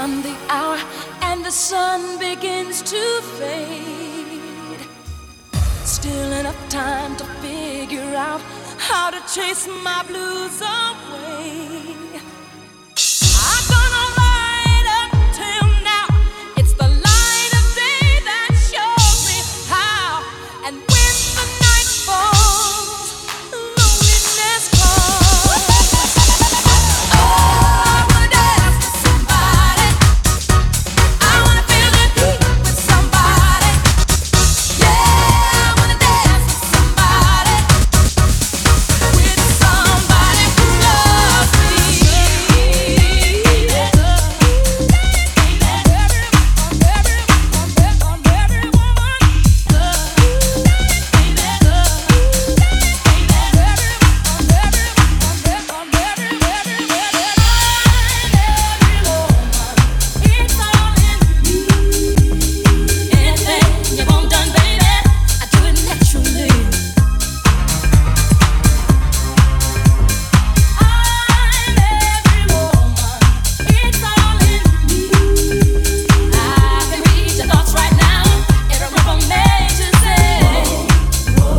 come the hour and the sun begins to fade. Still enough time to figure out how to chase my blues away. I'm gonna light up till now. It's the light of day that shows me how. And when the night falls, loneliness calls. Oh, I wanna dance with somebody. I wanna feel the heat with somebody. Yeah, I wanna dance with somebody. With somebody who loves me. Anything you want done, baby, I do it naturally. I'm every woman, it's all in me. I can read your thoughts right now. Every rhythm makes you say, oh,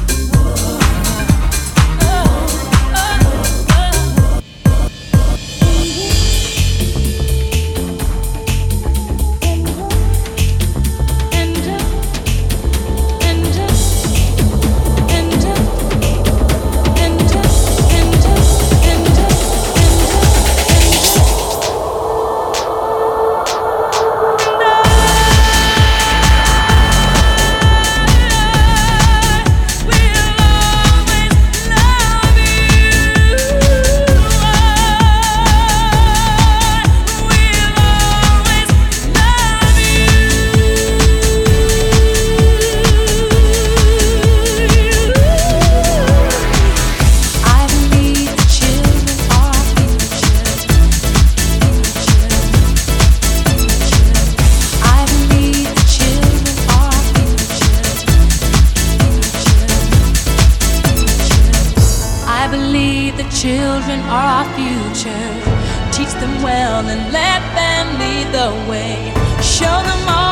I believe the children are our future. I believe the children are our future. I believe the children are our future. Teach them well and let them lead the way. Show them all